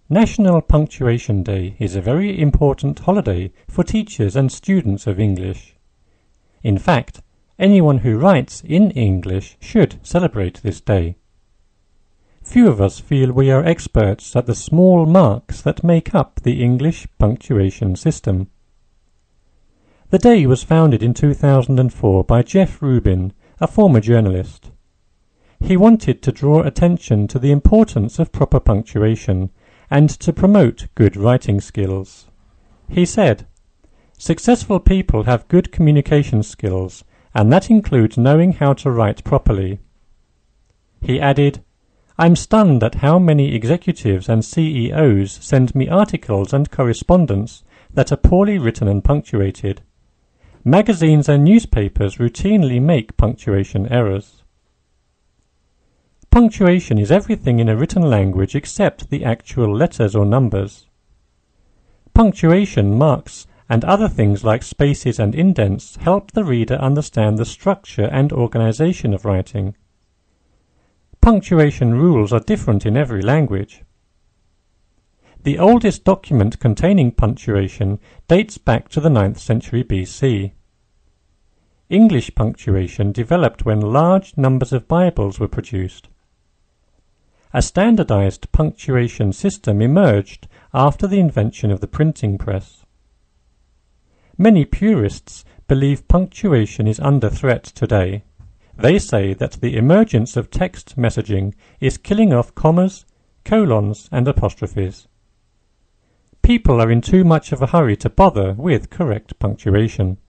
National Punctuation Day is a very important holiday for teachers and students of English. In fact, anyone who writes in English should celebrate this day. Few of us feel we are experts at the small marks that make up the English punctuation system. The day was founded in 2004 by Jeff Rubin, a former journalist. He wanted to draw attention to the importance of proper punctuation and to promote good writing skills. He said, "Successful people have good communication skills, and that includes knowing how to write properly." He added, "I'm stunned at how many executives and CEOs send me articles and correspondence that are poorly written and punctuated. Magazines and newspapers routinely make punctuation errors." Punctuation is everything in a written language except the actual letters or numbers. Punctuation, marks, and other things like spaces and indents help the reader understand the structure and organization of writing. Punctuation rules are different in every language. The oldest document containing punctuation dates back to the 9th century BC. English punctuation developed when large numbers of Bibles were produced. A standardized punctuation system emerged after the invention of the printing press. Many purists believe punctuation is under threat today. They say that the emergence of text messaging is killing off commas, colons, and apostrophes. People are in too much of a hurry to bother with correct punctuation.